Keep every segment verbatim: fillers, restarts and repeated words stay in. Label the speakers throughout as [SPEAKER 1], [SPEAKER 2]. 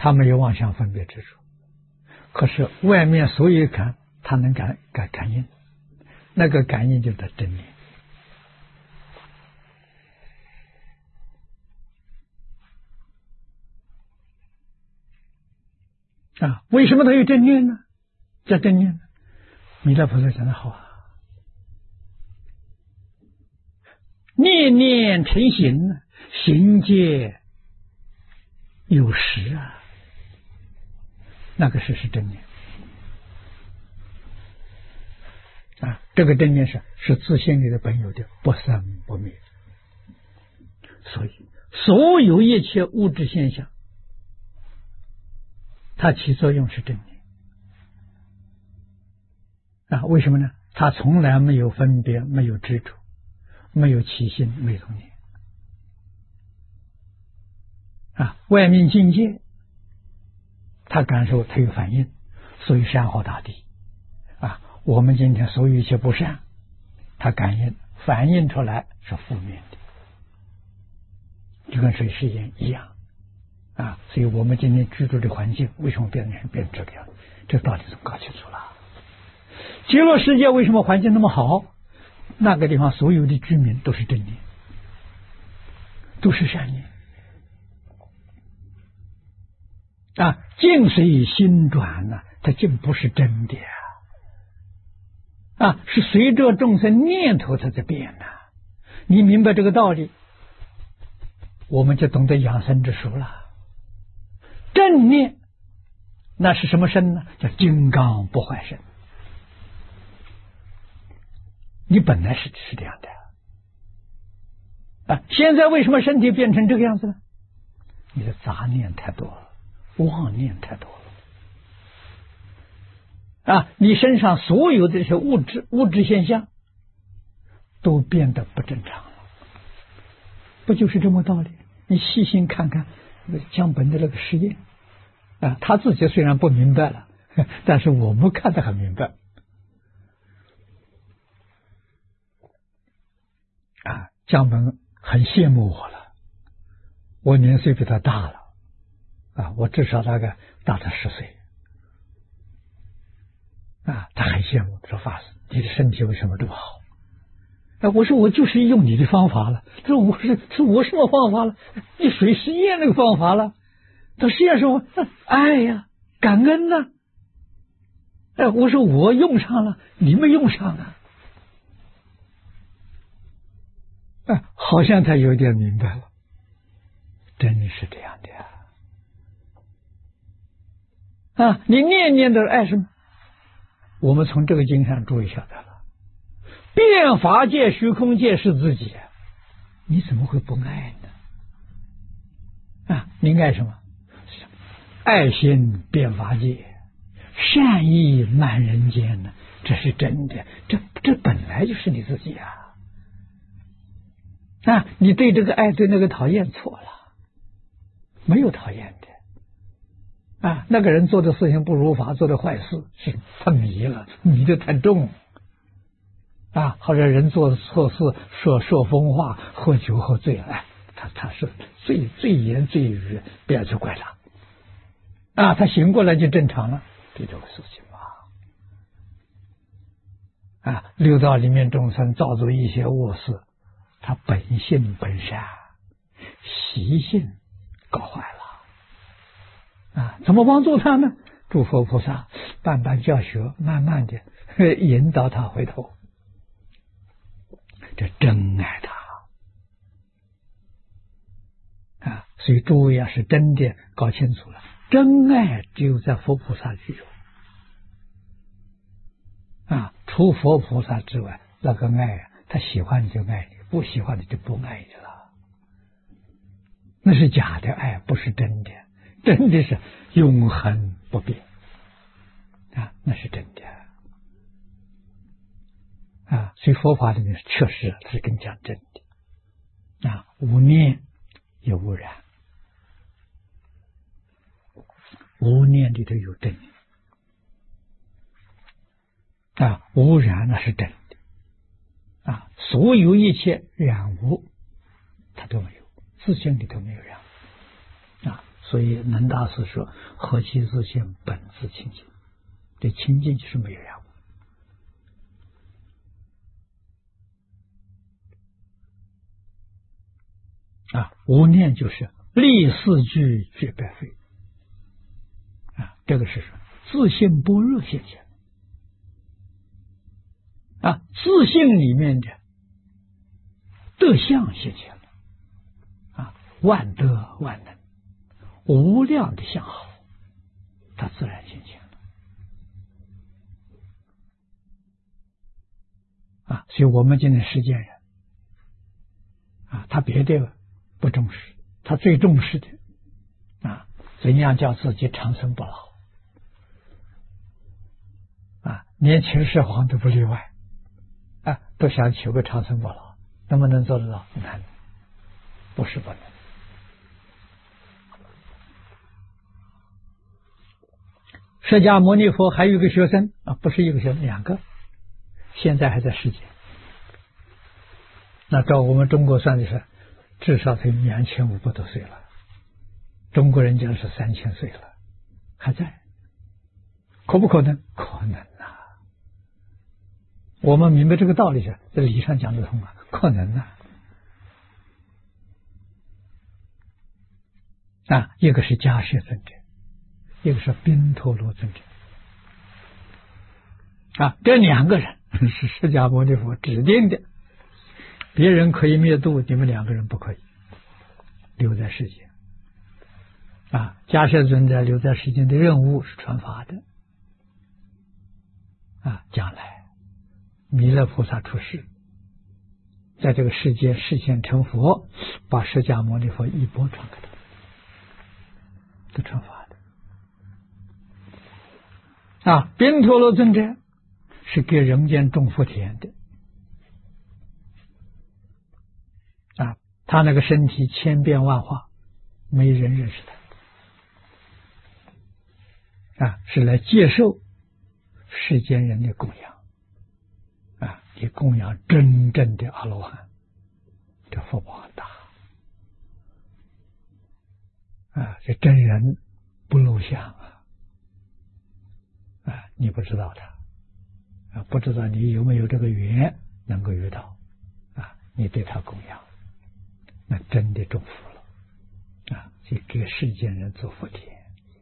[SPEAKER 1] 他没有妄想分别之处，可是外面所有感，他能感感感应，那个感应就叫真念。啊，为什么他有正念呢？叫正念呢？弥勒菩萨讲的好啊，念念成形，行界有实啊，那个实是正念啊，这个正念是是自心里的本有的，不生不灭。所以所有一切物质现象，它起作用是正念啊，为什么呢？它从来没有分别，没有执着，没有起心，没有动念啊。外面境界，他感受，他有反应，所以善好大地啊。我们今天所有一切不善，它感应反映出来是负面的，就跟水世间一样啊。所以我们今天居住的环境为什么变成变成这个样子？这道理都搞清楚了。极乐世界为什么环境那么好？那个地方所有的居民都是正念，都是善念啊。境随心转呢、啊，它竟不是真的啊，啊，是随着众生念头它在变呐、啊。你明白这个道理，我们就懂得养生之术了。正念那是什么身呢？叫金刚不坏身。你本来是是这样的啊，现在为什么身体变成这个样子呢？你的杂念太多了，妄念太多了啊！你身上所有的这些物质物质现象都变得不正常了，不就是这么道理？你细心看看江本的那个实验啊，他自己虽然不明白了，但是我们看得很明白。啊，江本很羡慕我了，我年岁比他大了，啊，我至少大概大他十岁，啊，他很羡慕，说法师，你的身体为什么这么好？啊，我说我就是用你的方法了，他说我是是我什么方法了？你水实验那个方法了，他实验什么？爱呀，感恩呐、啊，哎，我说我用上了，你没用上啊。啊，好像他有点明白了，真是这样的呀！啊，你念念的爱什么？我们从这个经上注意晓得了，变法界、虚空界是自己，你怎么会不爱呢？啊，你爱什么？爱心变法界，善意满人间呢？这是真的，这这本来就是你自己啊！啊，你对这个爱对那个讨厌错了，没有讨厌的啊。那个人做的事情不如法，做的坏事是他迷了，迷得太重啊。或者人做错事，说说疯话，喝酒喝醉了，哎，他他是最最言最语，不要去怪他啊。他醒过来就正常了，对这个事情嘛啊。六道里面众生造作一些恶事，他本性本善，习性搞坏了啊！怎么帮助他呢？诸佛菩萨慢慢教学，慢慢的引导他回头，这真爱他啊！所以诸位要是真的搞清楚了，真爱只有在佛菩萨里有啊，除佛菩萨之外，那个爱啊，他喜欢你就爱你，不喜欢你就不爱你了。那是假的爱，不是真的，真的是永恒不变啊，那是真的啊。所以佛法里面确实是跟讲真的啊，无念也无染，无念里头有真啊，无染那是真的啊，所有一切染污它都没有，自性里头没有染啊， 所以能大师说：“何其自性，本自清净。”这清净就是没有染污。啊，无念就是立四句绝百非。啊，这个是什么？自性般若现前。啊，自性里面的德相现前了。啊，万德万能，无量的相好，它自然现前了。啊，所以我们今天世间人，啊，他别的不重视，他最重视的啊，怎样叫自己长生不老？啊，连秦始皇都不例外，啊，都想求个长生不老，能不能做得到？难，不是不能。释迦牟尼佛还有一个学生啊，不是一个学生，两个，现在还在世间。那照我们中国算的是，至少才两千五百多岁了，中国人讲是三千岁了，还在，可不可能？可能啊！我们明白这个道理是，在理上讲得通啊，可能啊！啊，一个是迦叶尊者，一个是宾陀罗尊者。啊，这两个人是释迦牟尼佛指定的，别人可以灭度，你们两个人不可以留在世间。啊，迦叶尊者留在世间的任务是传法的。啊，将来弥勒菩萨出世，在这个世界实现成佛，把释迦牟尼佛一钵传给他，都传法的。啊，宾陀罗尊者是给人间种福田的。啊，他那个身体千变万化，没人认识他。啊，是来接受世间人的供养。啊，你供养真正的阿罗汉，这福报很大。啊，这真人不露相啊！啊，你不知道他，啊，不知道你有没有这个缘能够遇到，啊，你对他供养，那真的中福了，啊，就给世间人做福田。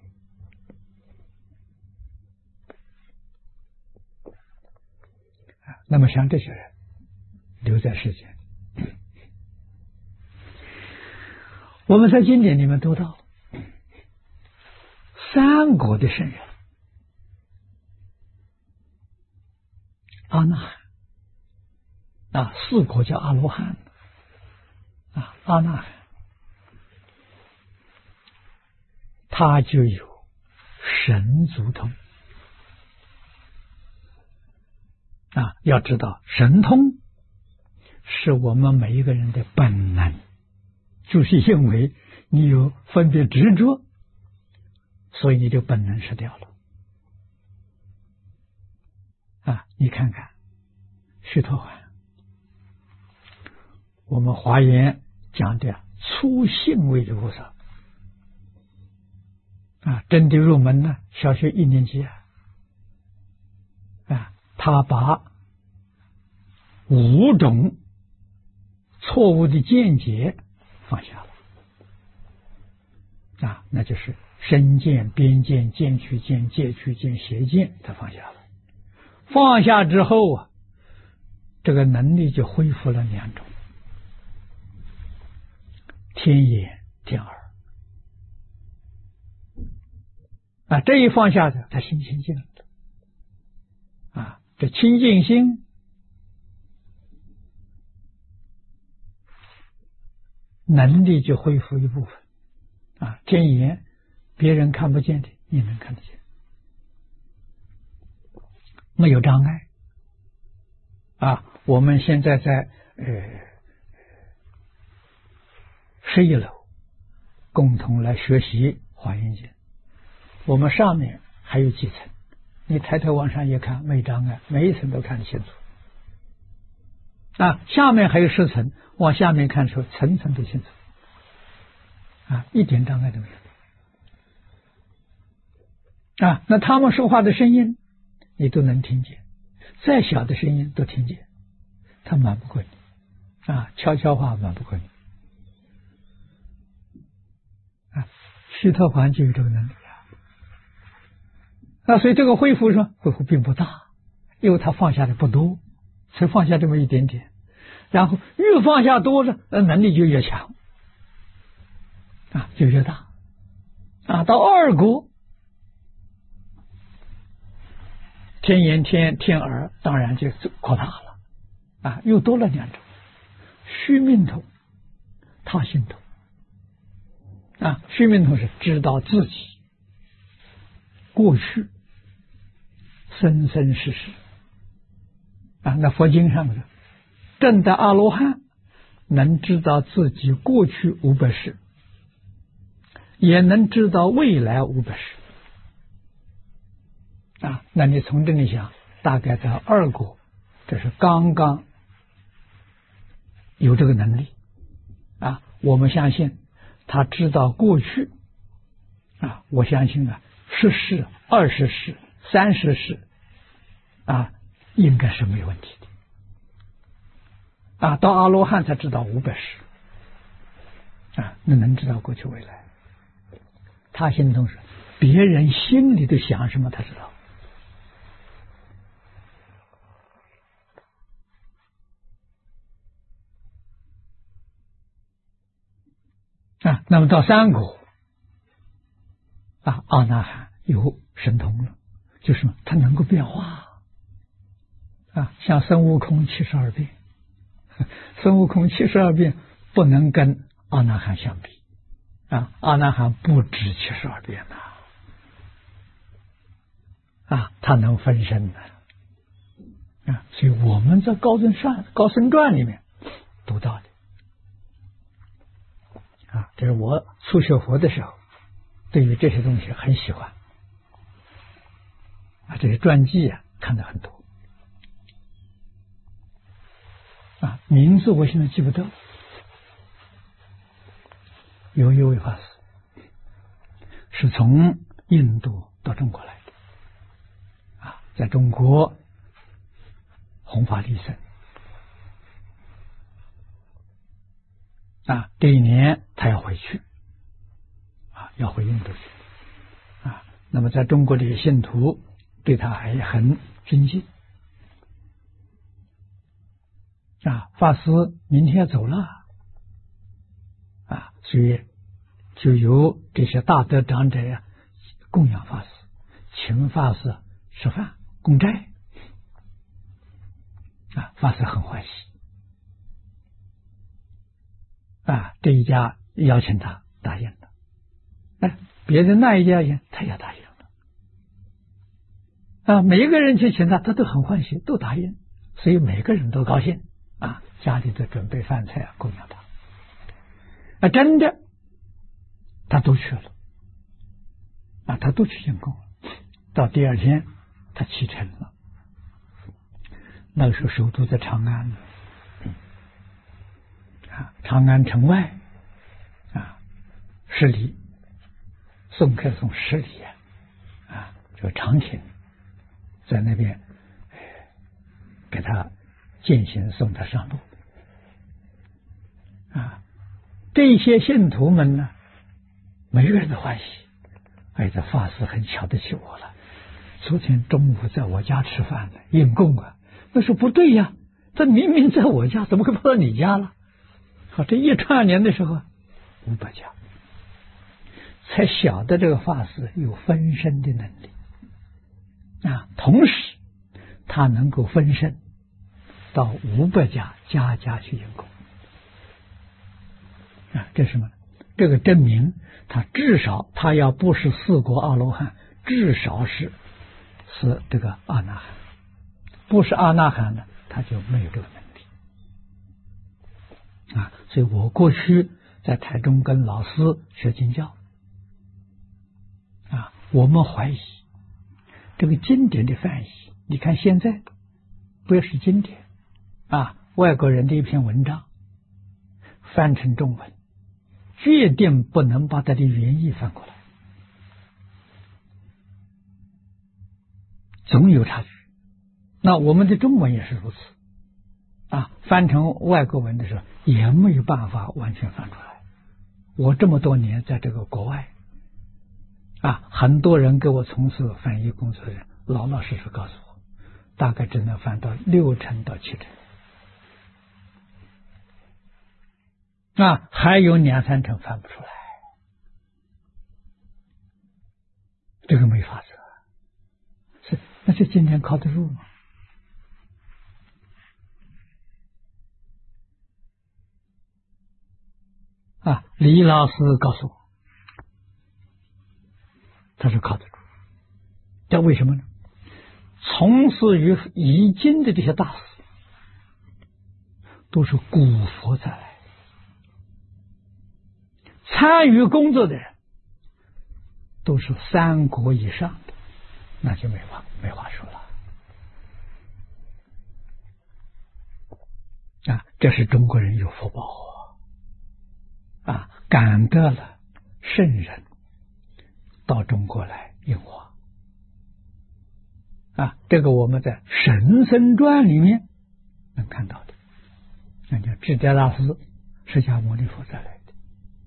[SPEAKER 1] 啊，那么像这些人留在世间，我们在经典里面读到，三国的圣人。阿那含啊，四国叫阿罗汉啊，阿那含他就有神足通啊。要知道，神通是我们每一个人的本能，就是因为你有分别执着，所以你就本能失掉了。啊，你看看须陀洹，我们华严讲的初信位的菩萨啊，真的入门呢，小学一年级啊，啊，他把五种错误的见解放下了啊，那就是身见、边见、见取见、戒取见、邪见，他放下了。放下之后啊，这个能力就恢复了两种：天眼、天耳。啊，这一放下的，他心清净了。啊，这清净心能力就恢复一部分。啊，天眼别人看不见的，你能看得见。没有障碍啊！我们现在在呃十一楼共同来学习华严经，我们上面还有几层，你抬头往上一看，没障碍，每一层都看得清楚啊！下面还有十层，往下面看出层层都清楚啊，一点障碍都没有啊，那他们说话的声音你都能听见，再小的声音都听见，他瞒不过你啊，悄悄话瞒不过你啊。须陀洹就有这个能力啊，啊，所以这个恢复说恢复并不大，因为他放下的不多，才放下这么一点点，然后越放下多了，能力就越强啊，就越大啊。到二国天眼天天耳当然就扩大了啊，又多了两种，须命通、他心通啊。须命通是知道自己过去生生世世啊。那佛经上说，证得阿罗汉能知道自己过去五百世，也能知道未来五百世啊。那你从这里想，大概在二国，这是刚刚有这个能力啊。我们相信他知道过去啊，我相信啊，十世、二十世、三十世啊，应该是没有问题的啊。到阿罗汉才知道五百世啊，那能知道过去未来。他心中是别人心里头想什么，他知道啊。那么到三国啊，阿那含有神通了，就是他能够变化啊，像孙悟空七十二变，孙悟空七十二变不能跟阿那含相比啊，阿那含不止七十二变呐啊，他能分身的啊，所以我们在高僧传高僧传里面读到的啊，这是我初学佛的时候，对于这些东西很喜欢啊，这些传记啊看得很多啊，名字我现在记不得。有一位法师是从印度到中国来的啊，在中国弘法利生啊，这一年他要回去啊，要回印度去啊。那么在中国的信徒对他还很尊敬啊，法师明天走了啊，所以就由这些大德长者呀供养法师，请法师吃饭供斋啊，法师很欢喜啊，这一家邀请他答应了，哎，别的那一家人他也答应了啊，每一个人去请他，他都很欢喜，都答应，所以每个人都高兴啊，家里都准备饭菜啊供养他啊，真的他都去了啊，他都去进贡了。到第二天他启程了，那个时候首都在长安啊，长安城外啊十里，送客送十里啊，这个长亭在那边给他践行，送他上路啊。这些信徒们呢，每个人都欢喜，哎，这法师很瞧得起我了，昨天中午在我家吃饭呢，应供啊。那说不对呀，这明明在我家，怎么会跑到你家了？好，这一串联的时候，五百家才晓得这个法师有分身的能力啊，同时他能够分身到五百家家家去应供啊，这是什么？这个证明他至少他要不是四国阿罗汉，至少是是这个阿那含，不是阿那含呢，他就没有这个能力啊。所以我过去在台中跟老师学经教啊，我们怀疑这个经典的翻译，你看现在不要是经典啊，外国人的一篇文章翻成中文，决定不能把它的原意翻过来总有差距。那我们的中文也是如此啊，翻成外国文的时候也没有办法完全翻出来。我这么多年在这个国外啊，很多人给我从事翻译工作的人，老老实实告诉我，大概只能翻到六成到七成，啊，还有两三成翻不出来，这个没法子。是，那这今天靠得住吗？啊，李老师告诉我，他是靠得住。这为什么呢？从事于译经的这些大师，都是古佛再来，参与工作的人都是三国以上的，那就没话没话说了。啊，这是中国人有福报啊，感得了圣人到中国来应化啊，这个我们在《神僧传》里面能看到的。那叫智者大师释迦牟尼佛再来的，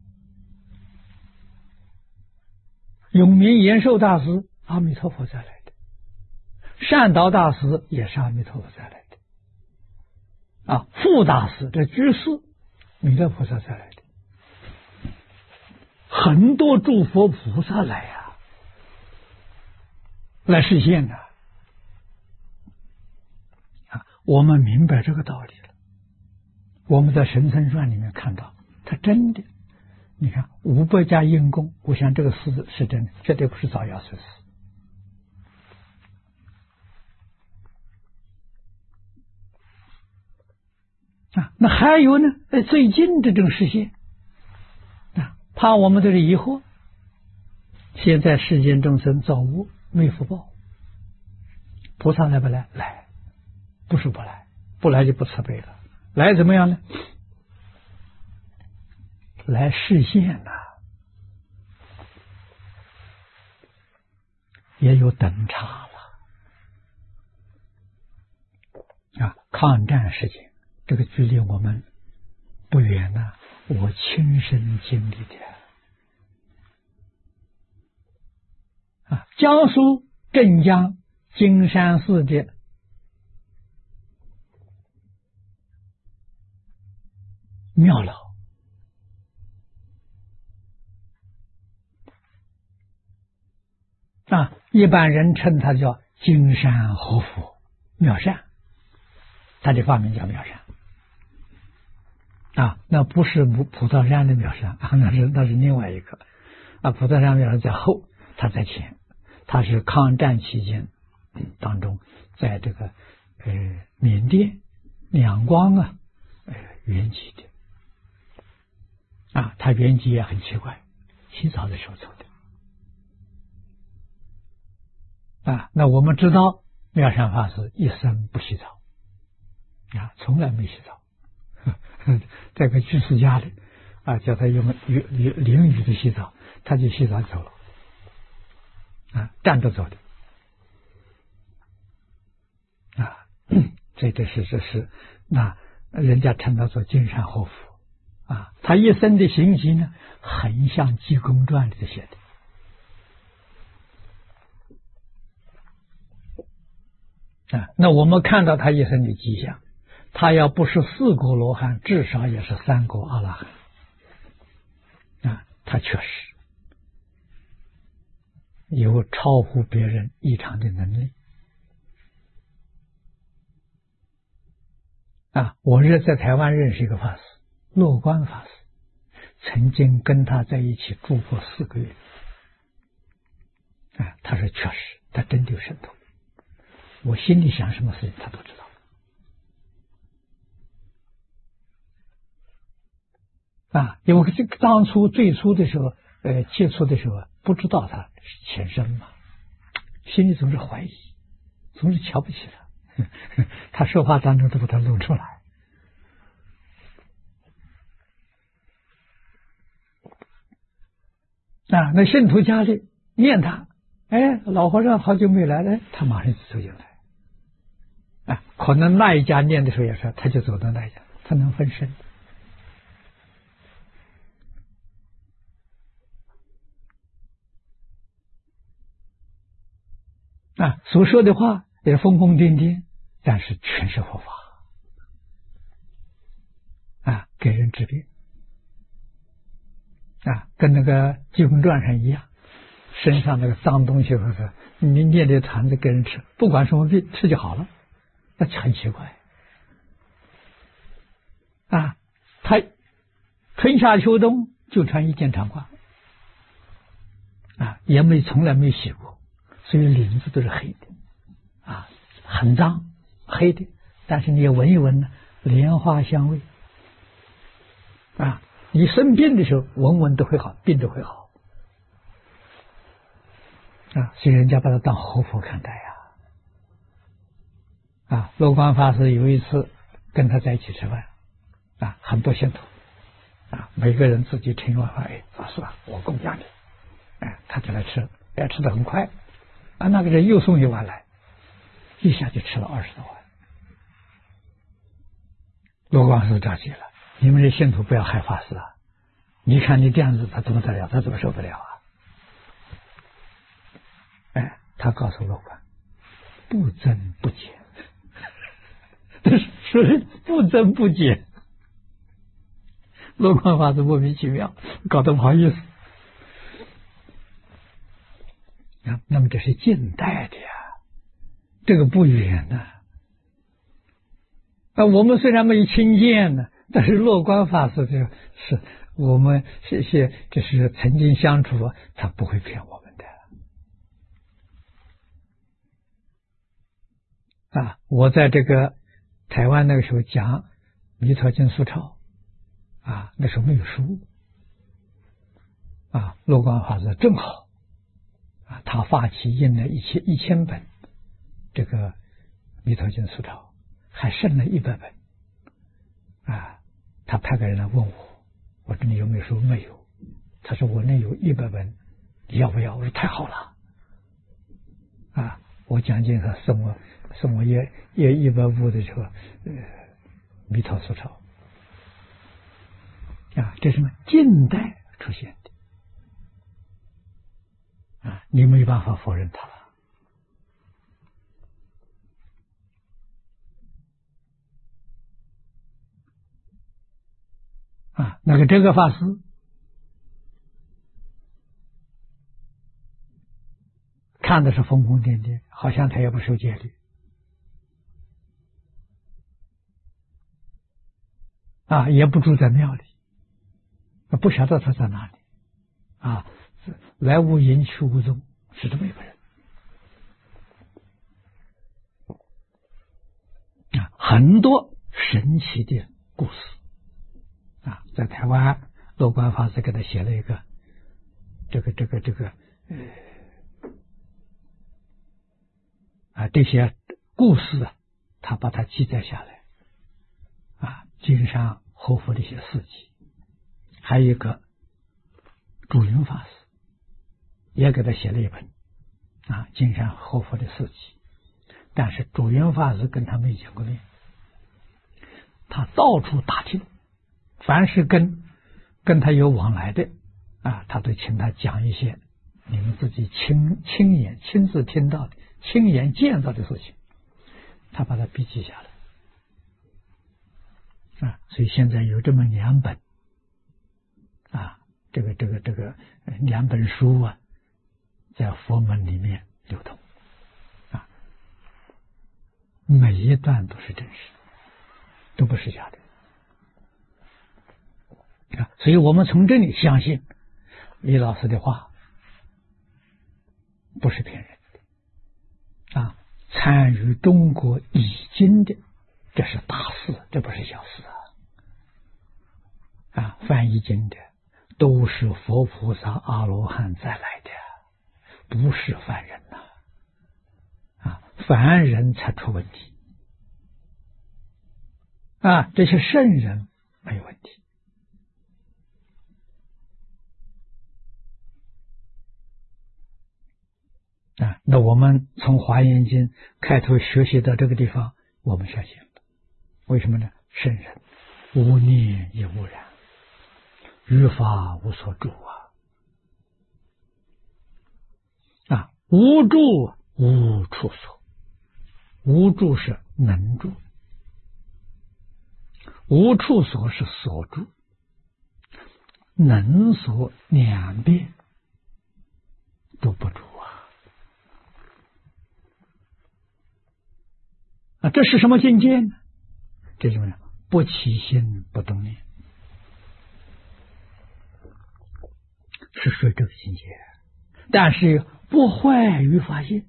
[SPEAKER 1] 永明延寿大师阿弥陀佛再来的，善导大师也是阿弥陀佛再来的啊，富大师这居士弥勒菩萨再来的，很多诸佛菩萨来呀、啊，来实现的啊，我们明白这个道理了。我们在《神僧传》里面看到，他真的，你看五百家因功，我想这个事是真的，绝对不是造谣说事。啊，那还有呢？最近这种实现啊，怕我们这里疑惑。现在世间众生造恶没福报，菩萨来不来？来，不是不来，不来就不慈悲了。来怎么样呢？来示现呐、啊，也有等差了啊。抗战事件，这个距离我们不远呐、啊，我亲身经历的啊。江苏镇江金山寺的庙老啊，一般人称他叫金山活佛妙善，他的法名叫妙善啊，那不是普陀山的妙善啊，那是那是另外一个啊，普陀山妙善在后，他在前，他是抗战期间当中，在这个呃缅甸两光啊呃圆寂的。啊，他圆寂也很奇怪，洗澡的时候走的。啊，那我们知道妙善法师一生不洗澡，啊，从来没洗澡，在个居士家里，啊，叫他用淋淋淋雨的洗澡，他就洗澡走了，啊，站着走的。啊，这这是这是那人家称他做金山活佛。啊，他一生的行迹呢，很像《济公传》里的写的啊。那我们看到他一生的迹象，他要不是四果罗汉，至少也是三果阿拉汉啊。他确实有超乎别人异常的能力啊。我认在台湾认识一个法师。乐观法师曾经跟他在一起住过四个月，啊，他说确实，他真的有神通。我心里想什么事情，他都知道。啊，因为这个当初最初的时候，呃，接触的时候不知道他是前身嘛，心里总是怀疑，总是瞧不起他。他说话当中都把他露出来。啊，那信徒家里念他， 哎，老和尚好久没来了，他马上就走进来。啊，可能那一家念的时候也是，他就走到那一家，他能分身。啊，所说的话也疯疯癫癫，但是全是佛法。啊，给人治病。啊，跟那个《济公传》上一样，身上那个脏东西或者你捏的坛子给人吃，不管什么病吃就好了，那很奇怪。啊，他春夏秋冬就穿一件长褂，啊，也没从来没洗过，所以领子都是黑的，啊，很脏黑的，但是你闻一闻呢，莲花香味，啊。你生病的时候，闻闻都会好，病都会好啊！所以人家把他当活佛看待呀。啊，罗光法师有一次跟他在一起吃饭，啊，很多信徒，啊，每个人自己盛碗饭，哎，法师啊，我供养你，哎，他就来吃，哎，吃的很快，啊，那个人又送一碗来，一下就吃了二十多碗。罗光法师着急了。你们这信徒不要害法师啊！你看你这样子，他怎么得了？他怎么受得了啊？哎，他告诉罗冠，不增不减，这是说不增不减。罗冠法师莫名其妙，搞得不好意思。啊，那么这是近代的呀，这个不远呐。啊，我们虽然没有亲见呢。但是乐观法师这是我们这些这是曾经相处，他不会骗我们的啊！我在这个台湾那个时候讲弥陀经疏钞啊，那时候没有书啊，乐观法师正好啊，他发起印了一千一千本这个弥陀经疏钞，还剩了一百本啊。他派个人来问我，我说你有没有书？没有。他说我那有一百本，你要不要？我说太好了，啊！我讲经他送我送我一一一百部的这个呃弥陀疏钞啊，这是什么？近代出现的啊，你没办法否认它。啊，那个这个法师看的是疯疯癫癫，好像他也不受戒律啊，也不住在庙里，不晓得他在哪里啊，来无影去无踪，是这么一个人啊，很多神奇的故事。啊，在台湾，乐观法师给他写了一个，这个这个这个，呃，啊，这些故事啊，他把它记载下来，啊，经上活佛的一些事迹，还有一个主云法师也给他写了一本，啊，经上活佛的事迹，但是主云法师跟他没见过面，他到处打听。凡是跟跟他有往来的啊，他都请他讲一些你们自己亲亲眼亲自听到的、亲眼见到的事情，他把它笔记下来啊。所以现在有这么两本啊，这个这个这个两本书啊，在佛门里面流通啊，每一段都是真实，都不是假的。啊，所以我们从这里相信李老师的话不是骗人的啊！参与中国译经的，这是大事，这不是小事啊！啊，翻译经的都是佛菩萨、阿罗汉再来的，不是凡人呐！啊，凡人才出问题啊，这些圣人没有问题。 啊，那我们从《华严经》开头学习到这个地方，我们相信了。为什么呢？圣人无念亦无染，于法无所住啊！啊，无住无处所，无住是能住，无处所是所住，能所两边都不住啊！啊，这是什么境界呢？这什么呢？不起心不动念，是属于这个境界，但是不坏于法性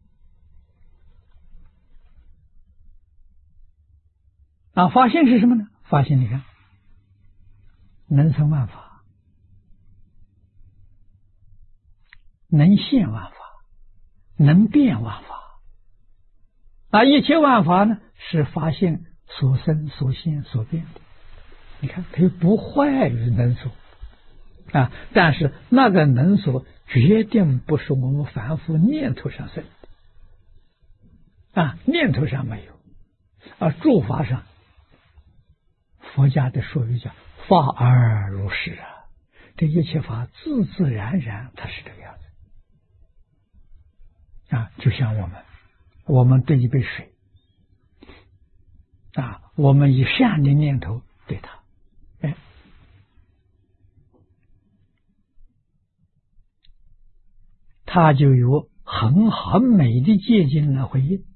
[SPEAKER 1] 啊！法性是什么呢？法性你看，能生万法，能现万法，能变万法啊！一切万法呢，是法性所生所现所变的。你看，它又不坏于能所啊，但是那个能所决定不是我们凡夫念头上生的啊，念头上没有啊，诸法上，佛家的术语叫法而如是啊，这一切法自自然然它是这个样子啊，就像我们我们对一杯水啊，我们以善的念头对它，哎，它就有很好美的结晶来回应。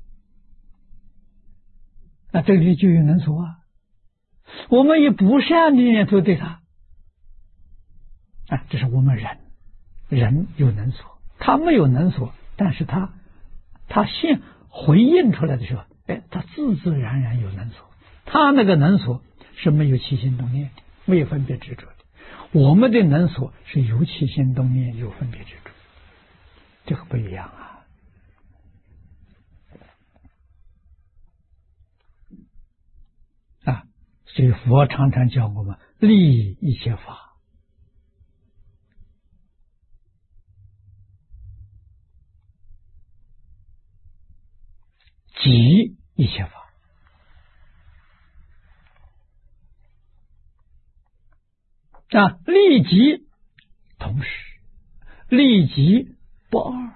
[SPEAKER 1] 那这里就有能所啊。我们以不善的念头对它，啊，这是我们人，人有能所，他没有能所，但是他他现回应出来的时候，哎，他自自然然有能所。他那个能所是没有起心动念的，没有分别执着的。我们的能所是有起心动念，有分别执着，这个不一样啊。啊，所以佛常常教我们立一切法，即一切法。啊，立即同时，立即不二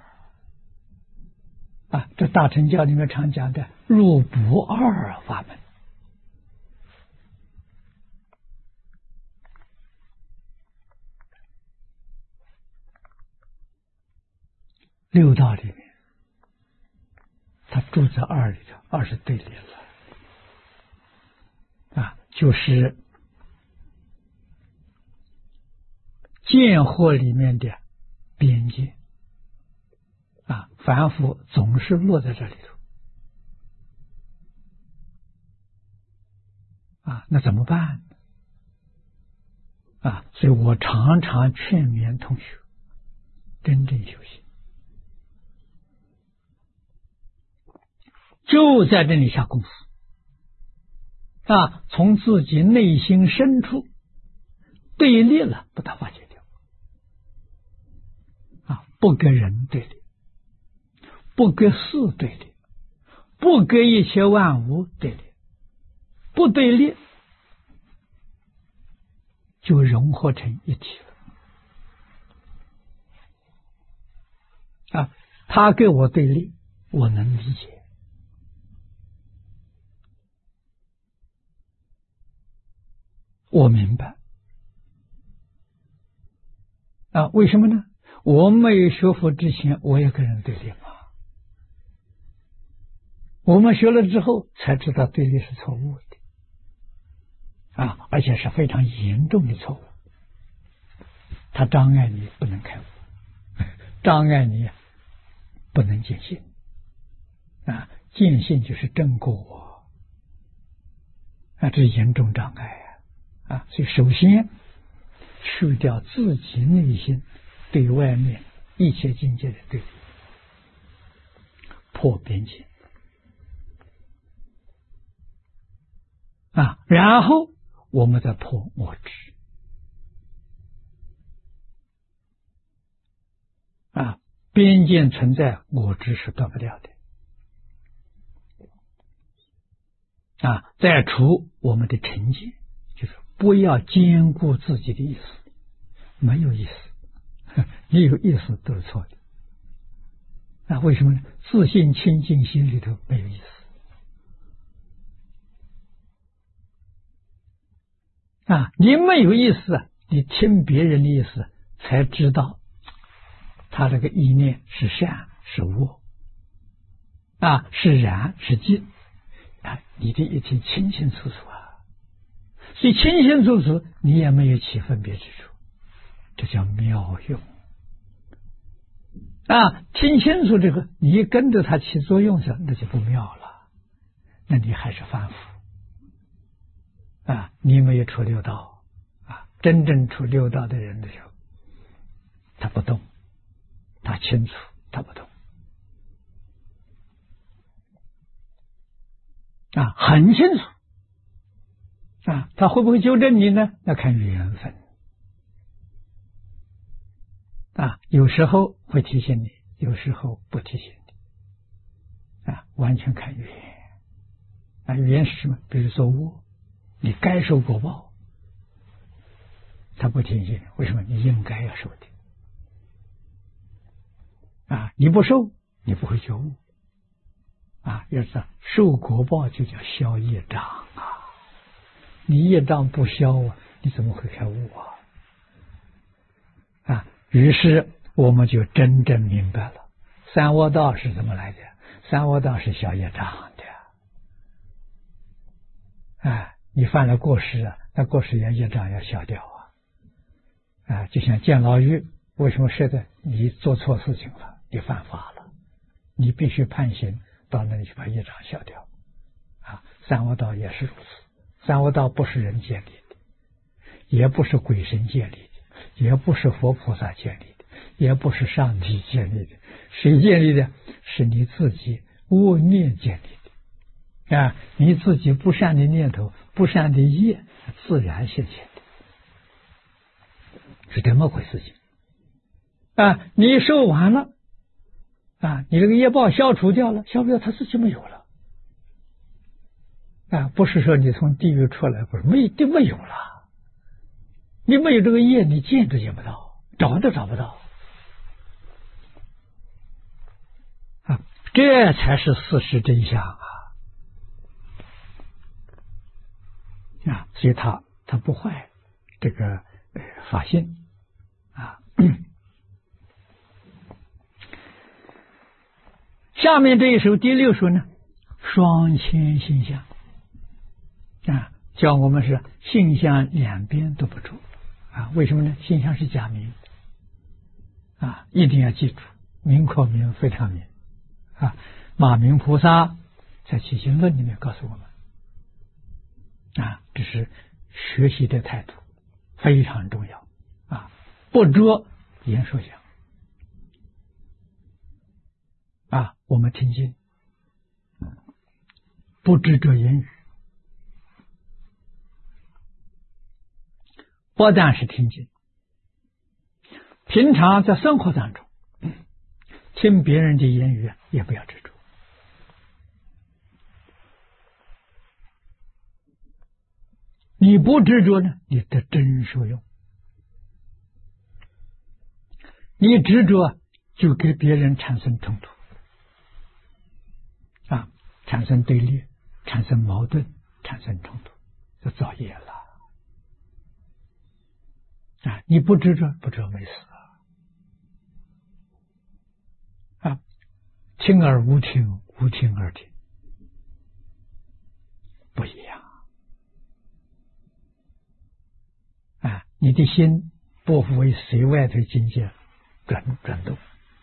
[SPEAKER 1] 啊！这大乘教里面常讲的入不二法门。六道里面，它住在二里头，二是对立了啊，就是见惑里面的边界啊，凡夫总是落在这里头啊，那怎么办啊？所以我常常劝勉同学真正修行，就在这里下功夫啊，从自己内心深处对立了，把它化解掉啊，不跟人对立，不跟事对立，不跟一切万物对立，不对立就融合成一体了啊！他跟我对立，我能理解。我明白啊，为什么呢？我没有学佛之前，我也跟人对立嘛。我们学了之后，才知道对立是错误的啊，而且是非常严重的错误。它障碍你不能开悟，障碍你不能见性啊，见性就是正果啊，这是严重障碍啊。啊，所以首先去掉自己内心对外面一切境界的对立，破边界啊，然后我们再破我执啊， 边见存在，我执是断不掉的。啊，再除我们的成见，就是不要兼顾自己的意思，没有意思，你有意思都是错的。那为什么呢？自信清净心里头没有意思啊！你没有意思啊，你听别人的意思，才知道他这个意念是善是恶啊，是染是净啊，你得一听清清楚楚啊。所以清清楚楚，你也没有起分别之处，这叫妙用。啊，听清楚这个，你一跟着它起作用上，那就不妙了，那你还是凡夫啊！你没有出六道啊！真正出六道的人的时候，他不动，他清楚，他不动啊，很清楚啊！他会不会纠正你呢？那看缘分。啊，有时候会提醒你，有时候不提醒你，啊，完全看缘。啊，缘是什么？比如说我，你该受果报，他不提醒你，为什么？你应该要受的。啊，你不受，你不会觉悟。啊，要知道受果报就叫消业障啊，你业障不消啊，你怎么会开悟啊？啊。于是我们就真正明白了三恶道是怎么来的。三恶道是消业障的。啊，你犯了过失啊，那过失要业障要消掉啊。啊，就像监牢狱，为什么设的？你做错事情了，你犯法了，你必须判刑，到那里去把业障消掉。啊，三恶道也是如此。三恶道不是人建立的，也不是鬼神建立的，也不是佛菩萨建立的，也不是上帝建立的，谁建立的？是你自己恶念建立的啊！你自己不善的念头、不善的业，自然现前的，是这么回事情啊！你受完了啊，你这个业报消除掉了，消不掉，它自己没有了啊！不是说你从地狱出来，不是没就没有了。你没有这个业，你见都见不到，找都找不到啊！这才是事实真相啊！啊，所以他他不坏这个呃法性啊。下面这一首第六首呢，双牵性相啊，教我们是性相两边都不住。啊，为什么呢？性相是假名啊，一定要记住，名可名，非常名啊。马明菩萨在《起心论》里面告诉我们啊，这是学习的态度非常重要啊，不着言说相啊，我们听经不执着言语。不但是听经，平常在生活当中听别人的言语也不要执着。你不执着呢，你得真受用；你执着就给别人产生冲突啊，产生对立，产生矛盾，产生冲突，就造业了。啊，你不执着，不着没事啊！听而无听，无听而听，不一样啊！你的心不为随外头境界转转动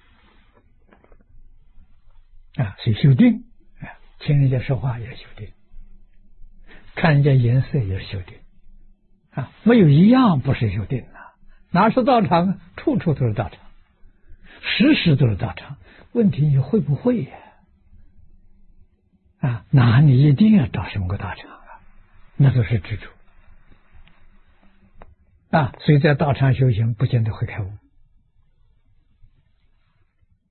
[SPEAKER 1] 啊，所以修定啊，听人家说话也是修定，看人家颜色也是修定啊，没有一样不是修定的。哪是道场啊？处处都是道场，时时都是道场。问题你会不会呀？啊，那你一定要找什么个道场啊？那都是执着啊。所以在道场修行，不见得会开悟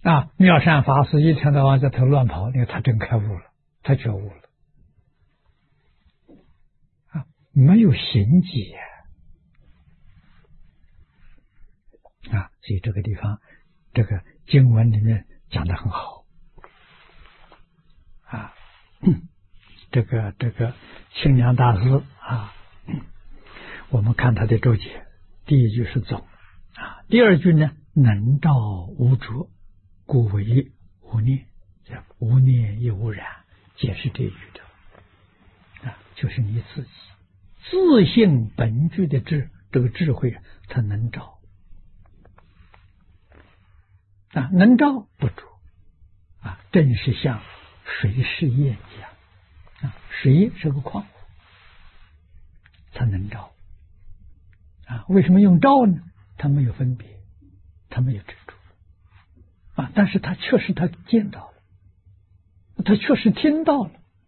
[SPEAKER 1] 啊，妙善法师一天到晚在头乱跑，你看他真开悟了，他觉悟了啊，没有行解啊，所以这个地方，这个经文里面讲得很好啊。这个这个清凉大师啊，我们看他的注解，第一句是总啊，第二句呢，能照无着，故为无念，这无念亦无染，解释这一句的啊，就是你自己自性本具的智，这个智慧它能照啊，能照不着啊，正是像水是焰一样啊，水是个矿物，它能照啊，为什么用照呢？它没有分别，它没有执着啊，但是它确实他见到了，他确实听到了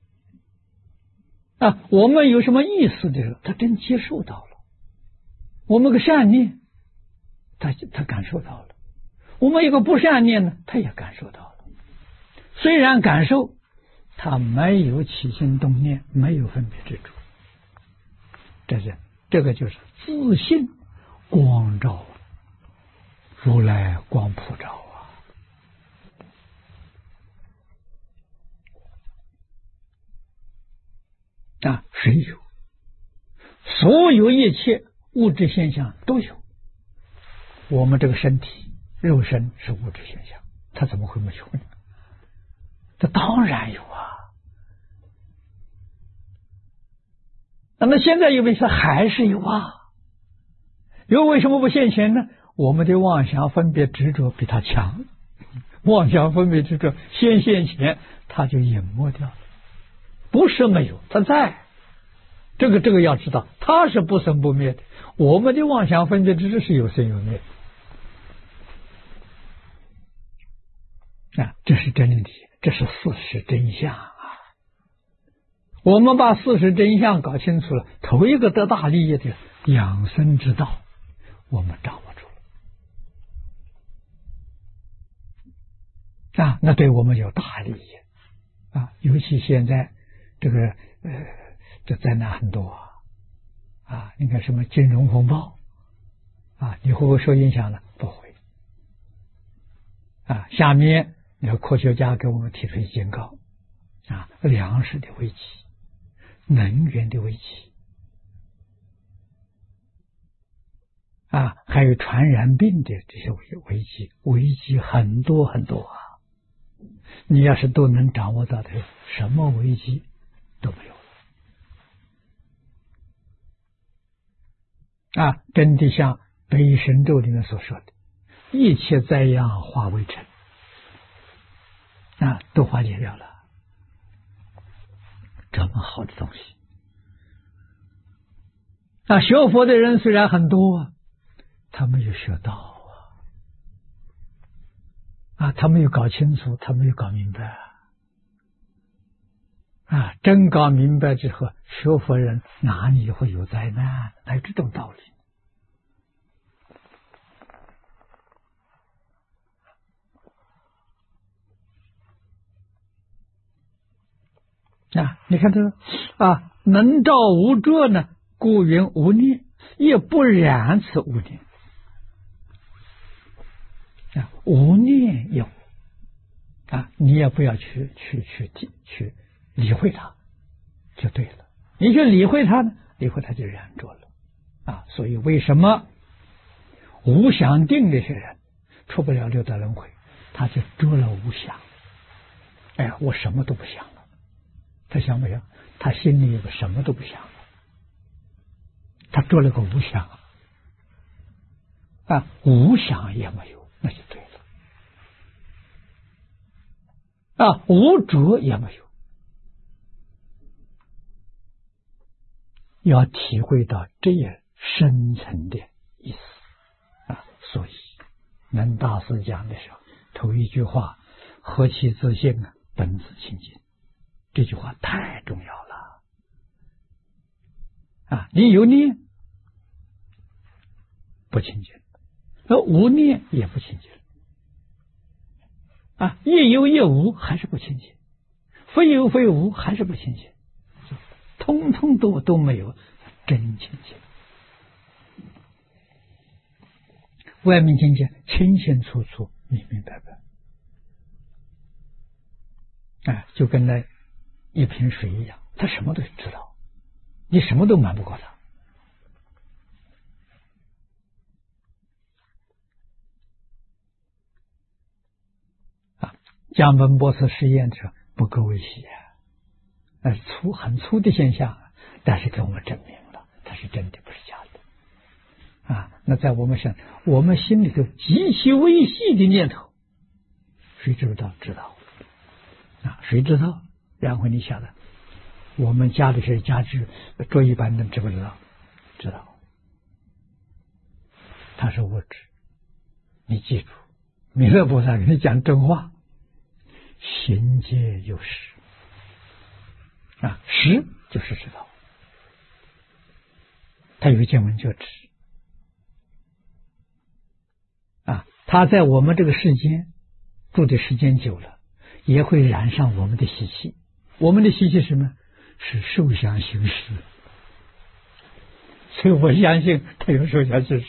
[SPEAKER 1] 啊，我们有什么意思的时候，他真接受到了，我们个善念，他他感受到了，我们一个不善念呢，他也感受到了，虽然感受，他没有起心动念，没有分别执着，这是这个就是自信光照如来光普照啊！啊，谁有？所有一切物质现象都有。我们这个身体肉身是物质现象，它怎么会没有呢？这当然有啊。那么现在有没有？还是有啊。有为什么不现前呢？我们的妄想分别执着比它强，妄想分别执着先现前，它就隐没掉了。不是没有，它在。这个这个要知道，它是不生不灭的。我们的妄想分别执着是有生有灭啊，这是真理，这是事实真相啊。我们把事实真相搞清楚了，头一个得大利益的养生之道，我们掌握住了啊，那对我们有大利益啊。尤其现在这个呃，这灾难很多啊，啊，你看什么金融风暴啊，你会不会受影响呢？不会啊。下面那个科学家给我们提出警告啊，粮食的危机，能源的危机啊，还有传染病的这些危机，危机很多很多啊。你要是都能掌握到的，什么危机都没有了啊。真的像北神咒里面所说的，一切灾殃化为尘啊，都化解掉了。这么好的东西啊，学佛的人虽然很多啊，他没有学到啊，他没有搞清楚，他没有搞明白啊！真搞明白之后，学佛人哪里会有灾难？哪有这种道理啊？你看这啊，能照无着呢，故云无念，也不染此无念啊，无念有啊，你也不要去去去去去理会它，就对了。你去理会它呢，理会它就染着了啊。所以为什么无想定这些人出不了六道轮回？他就着了无想。哎呀，我什么都不想了。他想不想？他心里有个什么都不想了，他着了个无想啊，无想也没有，那就对了啊，无着也没有。要体会到这样深层的意思啊，所以能大师讲的时候，头一句话何其自性啊，本自清净，这句话太重要了啊！你有念不清净，而无念也不清净啊，亦有亦无还是不清净，非有非无还是不清净，通通都都没有真清净。外面境界清清楚楚、明明白白，啊，就跟那一瓶水一样，他什么都知道，你什么都瞒不过他。啊，江本博士实验者不够微细啊，那是粗很粗的现象，但是给我们证明了它是真的，不是假的。啊，那在我们身，我们心里头极其微细的念头，谁知道？知道啊，谁知道？然后你晓得，我们家里是家具桌椅板凳，知不知道？知道，它是物质。你记住，弥勒菩萨给你讲真话，行皆有实啊，实就是知道，他有见闻觉知。啊，他在我们这个世间住的时间久了，也会染上我们的习气。我们的习气是什么？是受想行识。所以我相信他有受想行识。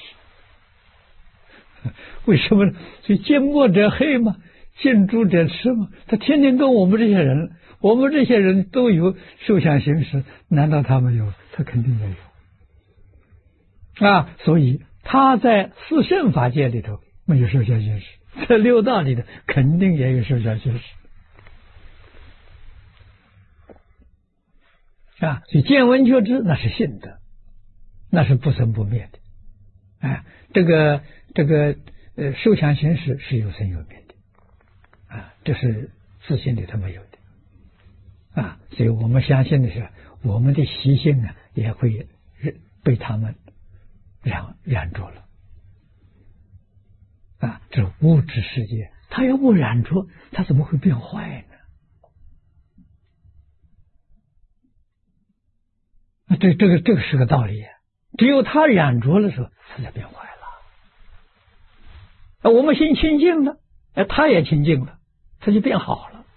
[SPEAKER 1] 为什么呢？所以近墨者黑嘛，近朱者赤嘛。他天天跟我们这些人，我们这些人都有受想行识，难道他没有？他肯定也有啊。所以他在四圣法界里头没有受想行识，在六道里头肯定也有受想行识啊。所以见闻觉知那是性德，那是不生不灭的。哎，这个这个呃受想行识是有生有灭的啊，这是自信里头没有的啊。所以我们相信的是，我们的习性啊也会被他们染染着了啊。这物质世界，它要不染着，它怎么会变坏呢？啊，这这个这个是个道理。只有它染着的时候，它才变坏了。啊，我们心清净了，哎，它也清净了，它就变好了。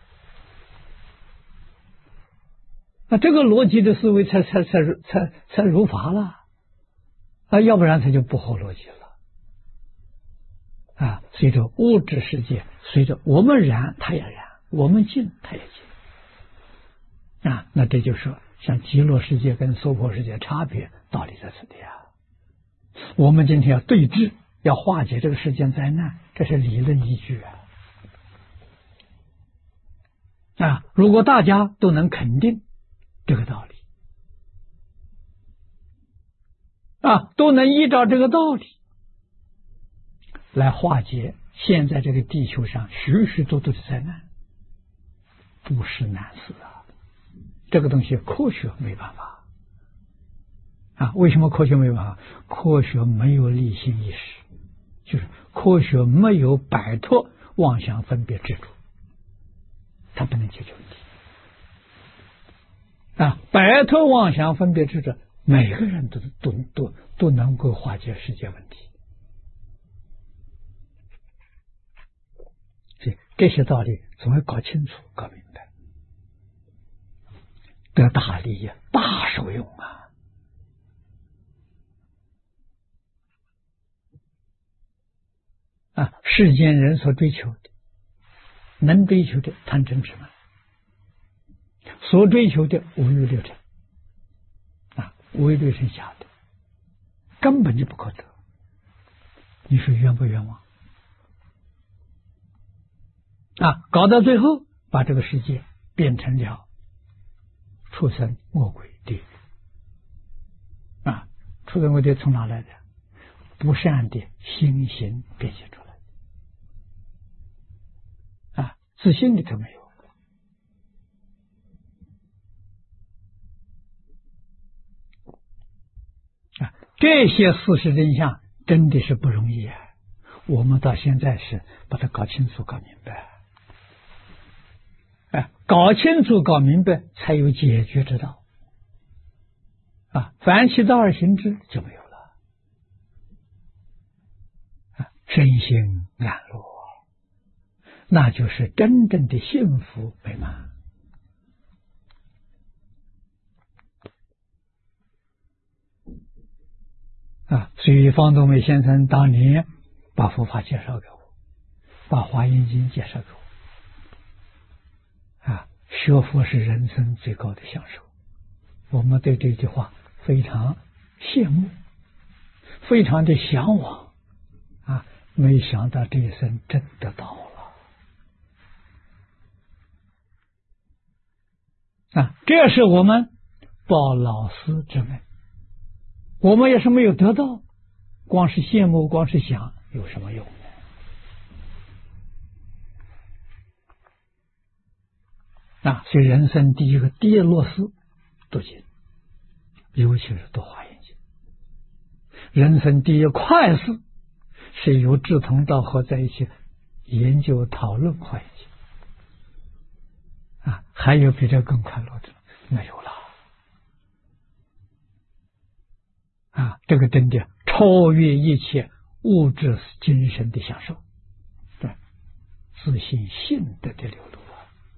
[SPEAKER 1] 那这个逻辑的思维才才才才才如法了啊，要不然它就不合逻辑了啊。随着物质世界，随着我们染，它也染；我们净，它也净啊。那这就是说，像极乐世界跟娑婆世界差别，道理在此地啊。我们今天要对治，要化解这个世间灾难，这是理论依据啊。啊，如果大家都能肯定这个道理啊，都能依照这个道理来化解现在这个地球上许许多多的灾难，不是难事啊。这个东西科学没办法啊。为什么科学没办法？科学没有理性意识，就是科学没有摆脱妄想分别执着，它不能解决问题啊。摆脱妄想分别执着，每个人都都都都能够化解世界问题。所以这些道理总要搞清楚、搞明白，得大利益、大受用啊！啊，世间人所追求的，能追求的贪嗔痴慢，所追求的五欲六尘啊，五欲六尘下的根本就不可得。你说冤不冤枉啊？搞到最后，把这个世界变成了畜生、恶鬼、地狱啊！畜生、恶鬼从哪来的？不善的心行变现出来啊！自信里头没有啊！这些事实真相真的是不容易啊！我们到现在是把它搞清楚、搞明白。哎，搞清楚、搞明白，才有解决之道啊！凡其道而行之，就没有了啊！身心安乐， 那就是真正的幸福美满。啊，所以方东美先生当年把佛法介绍给我，把华严经介绍给我。啊，学佛是人生最高的享受。我们对这句话非常羡慕，非常的向往。啊，没想到这一生真得到了。啊，这是我们报老师之恩。我们要是没有得到，光是羡慕，光是想，有什么用呢？啊，所以人生第一个跌落寺读经，尤其是读华严经。人生第一快事是由志同道合在一起研究讨论华严经。啊，还有比这更快乐的没有了。啊，这个真的超越一切物质精神的享受，对，自信信德的流露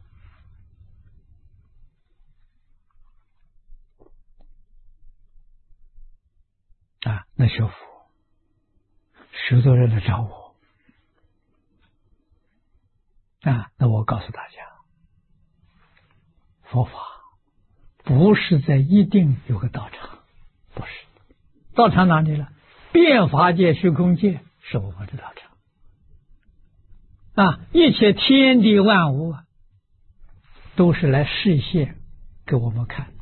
[SPEAKER 1] 啊！啊，那学佛，许多人来找我，啊，那我告诉大家，佛法不是在一定有个道场，不是。道场哪里了？变法界、虚空界是我们的道场啊！一切天地万物啊，都是来示现给我们看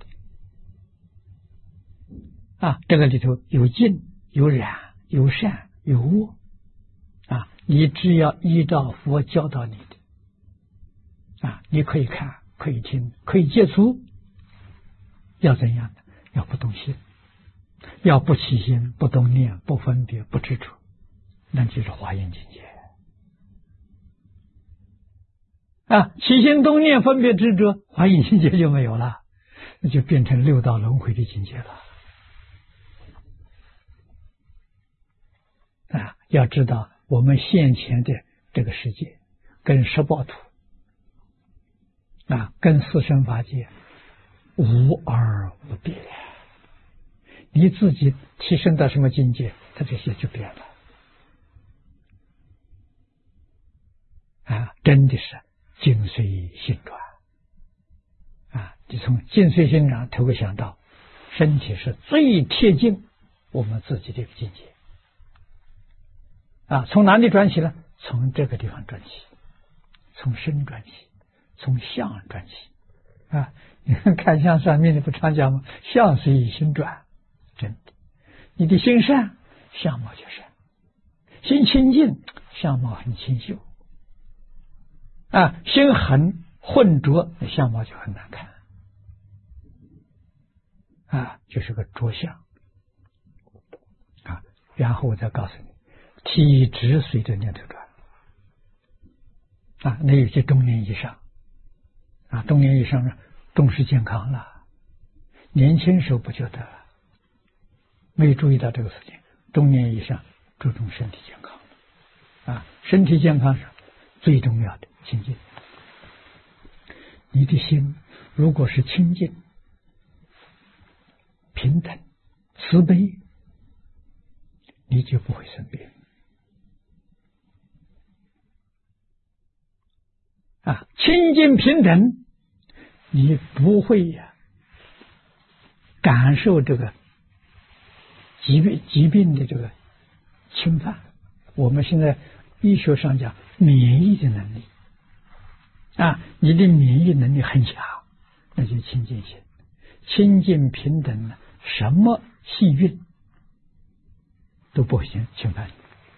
[SPEAKER 1] 的啊！这个里头有净、有染、有善、有恶啊！你只要依照佛教导你的啊，你可以看，可以听，可以接触，要怎样的？要不动心。要不起心，不动念，不分别，不执着，那就是华严境界啊！起心动念，分别执着，华严境界就没有了，那就变成六道轮回的境界了啊！要知道，我们现前的这个世界，跟十报土啊，跟四生法界无二无别。你自己提升到什么境界，它这些就变了啊！真的是境随心转啊！你从境随心转头会想到，身体是最贴近我们自己的一个境界啊！从哪里转起呢？从这个地方转起，从身转起，从相转起啊！你看看相算命的不常讲吗？相随心转。真的，你的心善，相貌就善；心清净，相貌很清秀。啊，心很浑浊，相貌就很难看。啊，就是个着相。啊，然后我再告诉你，体质随着念头转。啊，那有些中年以上，啊，中年以上呢，重视健康了，年轻时候不觉得。没注意到这个事情，中年以上注重身体健康啊，身体健康是最重要的清净。你的心如果是清净、平等、慈悲，你就不会生病啊。清净平等，你不会呀、啊、感受这个。疾病疾病的这个侵犯，我们现在医学上讲免疫的能力啊，你的免疫能力很强，那就清净心，清净平等呢，什么细菌都不会侵犯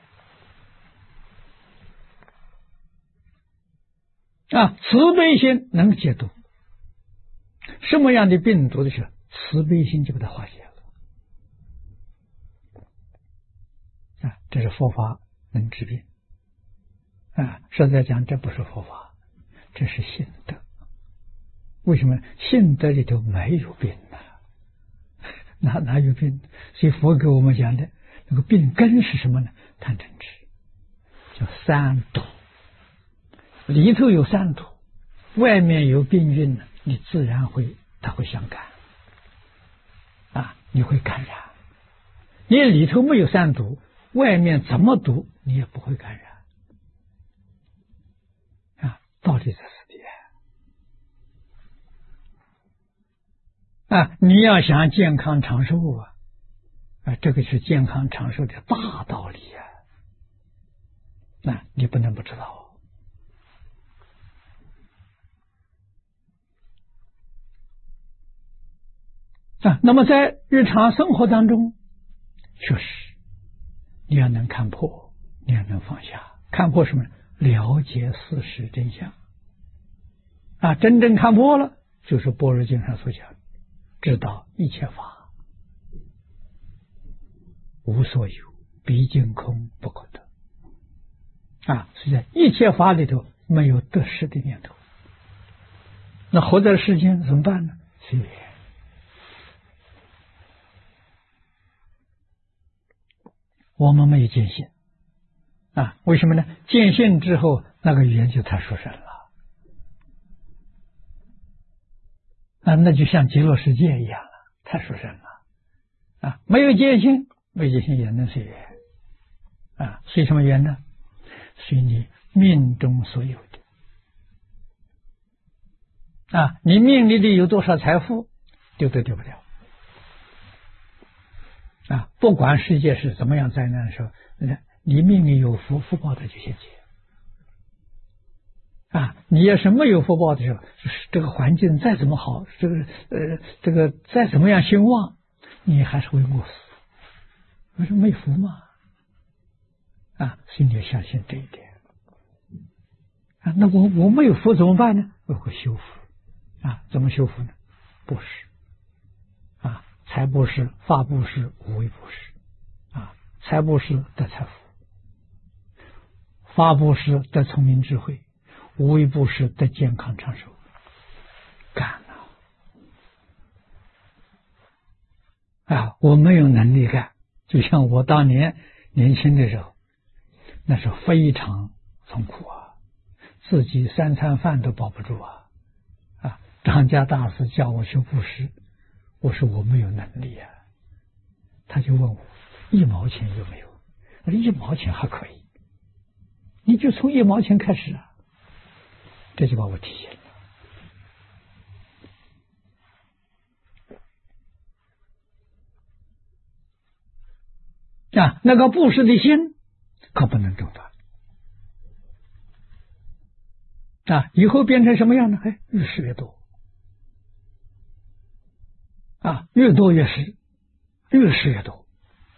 [SPEAKER 1] 你啊。慈悲心能解毒，什么样的病毒的时候，慈悲心就把它化解了。啊，这是佛法能治病啊！实在讲，这不是佛法，这是信德。为什么信德里头没有病呢？哪哪有病？所以佛给我们讲的那个病根是什么呢？贪嗔痴，叫三毒。 里头有三毒，外面有病菌呢，你自然会它会相感啊，你会感染。你里头没有三毒，外面怎么毒你也不会感染啊，道理在此地啊。你要想健康长寿啊，啊，这个是健康长寿的大道理啊，那你不能不知道。啊，那么在日常生活当中，确实你要能看破，你要能放下。看破什么？了解事实真相啊！真正看破了，就是般若经上所讲，知道一切法无所有，毕竟空不可得啊！所以在一切法里头没有得失的念头。那活在世间怎么办呢？随缘。我们没有见性啊，为什么呢？见性之后，那个语言就太殊胜了啊，那就像极乐世界一样了，太殊胜了啊！没有见性，没有见性也能随缘啊，随什么缘呢？随你命中所有的啊，你命里里有多少财富，丢都丢不掉。啊，不管世界是怎么样灾难的时候，你命里有福，福报的就先结。啊，你要是没有福报的时候，这个环境再怎么好，这个呃，这个再怎么样兴旺，你还是会饿死。为什么没福嘛？啊，所以你要相信这一点。啊，那我我没有福怎么办呢？我会修福。啊，怎么修福呢？布施。啊。财布施、法布施、无为布施啊！财布施得财富，法布施得聪明智慧，无为布施得健康长寿。干了啊！我没有能力干，就像我当年年轻的时候，那是非常痛苦啊，自己三餐饭都保不住啊！啊，张家大师叫我修布施。我说我没有能力啊，他就问我一毛钱有没有？我说一毛钱还可以，你就从一毛钱开始啊，这就把我提醒了啊。那个布施的心可不能中断啊，以后变成什么样呢？哎，越施越多。啊，越多越施，越施越多。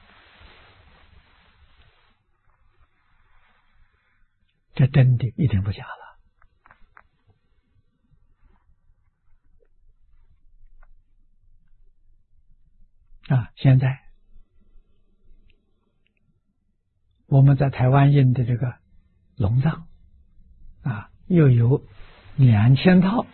[SPEAKER 1] 这真的一点不假了。啊，现在我们在台湾印的这个龙藏啊，又有两千套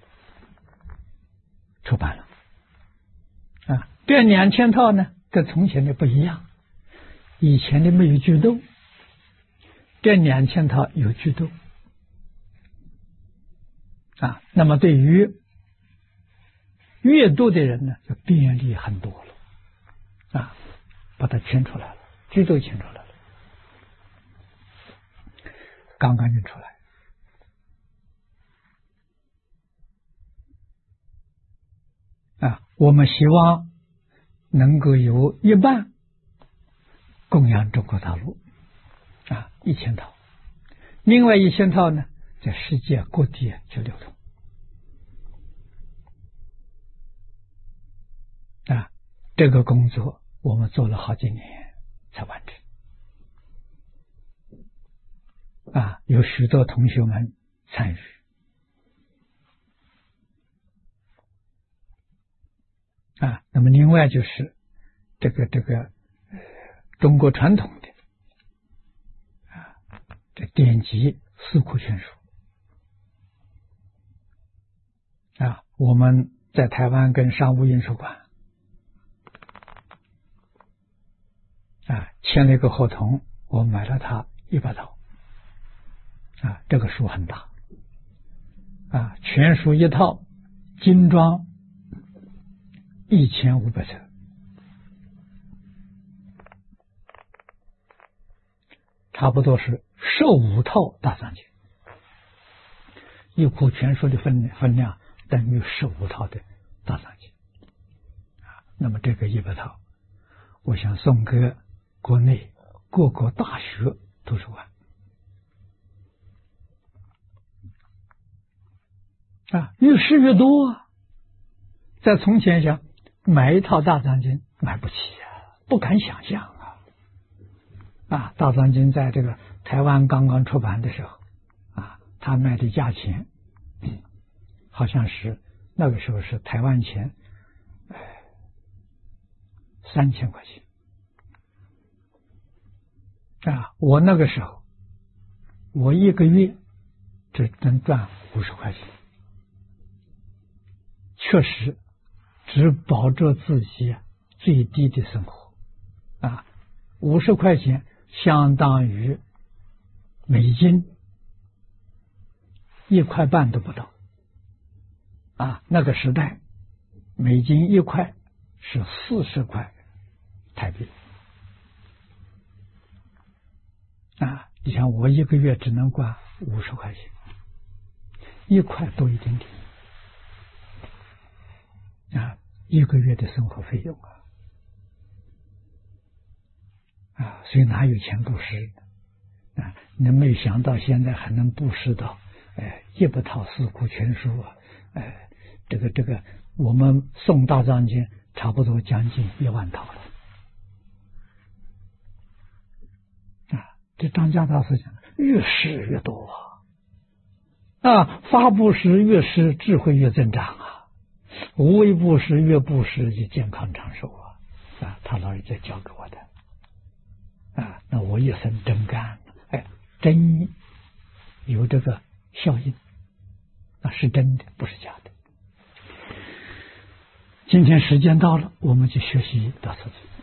[SPEAKER 1] 出版了。啊，这两千套呢，跟从前的不一样。以前的没有句读，这两千套有句读啊。那么对于阅读的人呢，就便利很多了啊，把它圈出来了，句读圈出来了，刚刚印出来啊。我们希望能够有一半供养中国大陆啊，一千套，另外一千套呢，在世界各地去流通啊。这个工作我们做了好几年才完成啊，有许多同学们参与。啊，那么另外就是这个这个、呃、中国传统的啊，这典籍四库全书啊，我们在台湾跟商务印书馆啊签了一个合同，我买了它一百套啊，这个书很大啊，全书一套，精装一千五百册，差不多是十五套大藏经。一库全书的分分量等于十五套的大藏经啊。那么这个一百套，我想送给国内各个大学图书馆啊，越是越多啊。在从前想买一套大藏经买不起啊，不敢想象啊。啊，大藏经在这个台湾刚刚出版的时候啊，他卖的价钱，嗯、好像是那个时候是台湾钱，呃，三千块钱啊。我那个时候，我一个月只能赚五十块钱。确实只保着自己最低的生活啊，五十块钱相当于美金一块半都不到啊。那个时代美金一块是四十块台币啊。你想我一个月只能管五十块钱，一块多一点点啊，一个月的生活费用啊，啊，所以哪有钱布施啊？你没想到现在还能布施到，哎，一百套四库全书啊，哎，这个这个，我们送大藏经差不多将近一万套了啊。这张家大师讲，越施越多啊，啊，发布施越施智慧越增长啊。无为布施越布施就健康长寿啊！啊，他老人家教给我的啊，那我一生真干，哎，真有这个效应，那是真的，不是假的。今天时间到了，我们就学习到此。